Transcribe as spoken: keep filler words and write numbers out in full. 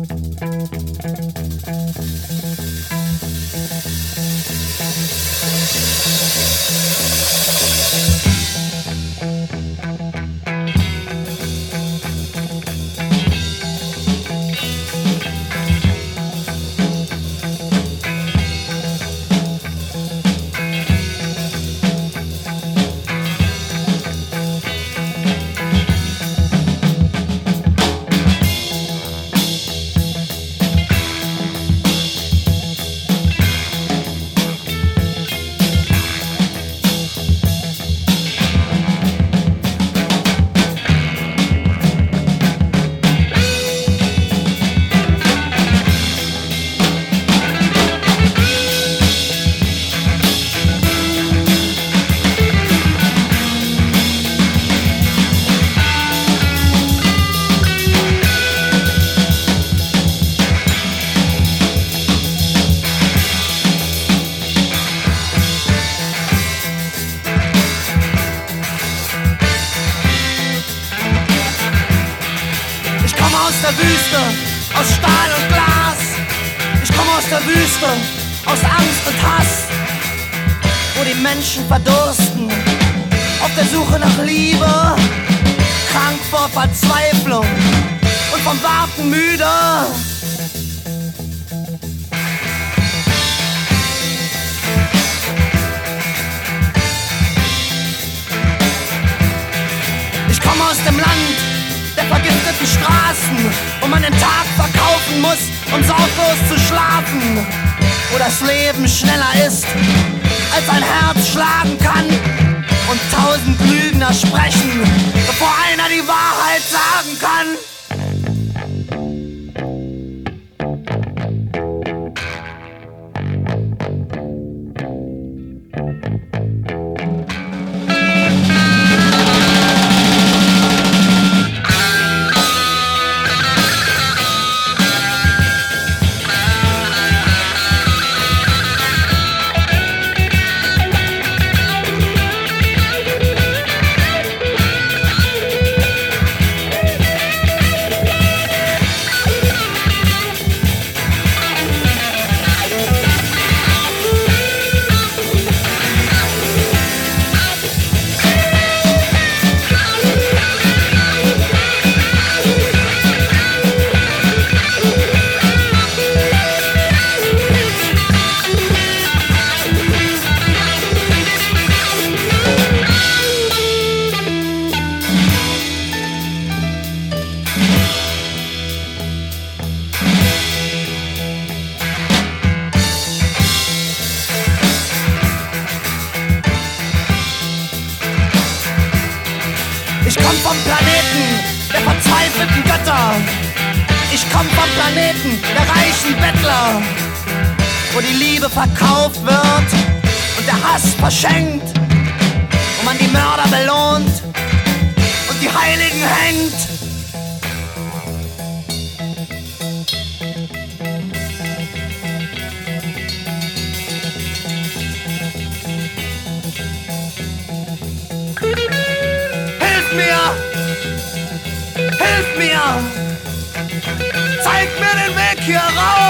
Aus der Wüste, aus Stahl und Glas. Ich komme aus der Wüste, aus Angst und Hass, wo die Menschen verdursten, auf der Suche nach Liebe, krank vor Verzweiflung und vom Warten müde. Ich komme aus dem Land der vergifteten Straßen, wo man den Tag verkaufen muss, um sorglos zu schlafen, wo das Leben schneller ist, als ein Herz schlagen kann und tausend Lügner sprechen, bevor einer die Wahrheit sagen kann. Ich komm vom Planeten der verzweifelten Götter. Ich komm vom Planeten der reichen Bettler, wo die Liebe verkauft wird und der Hass verschenkt, wo man die Mörder belohnt und die Heiligen hängt. Hilf mir! Zeig mir den Weg hier raus!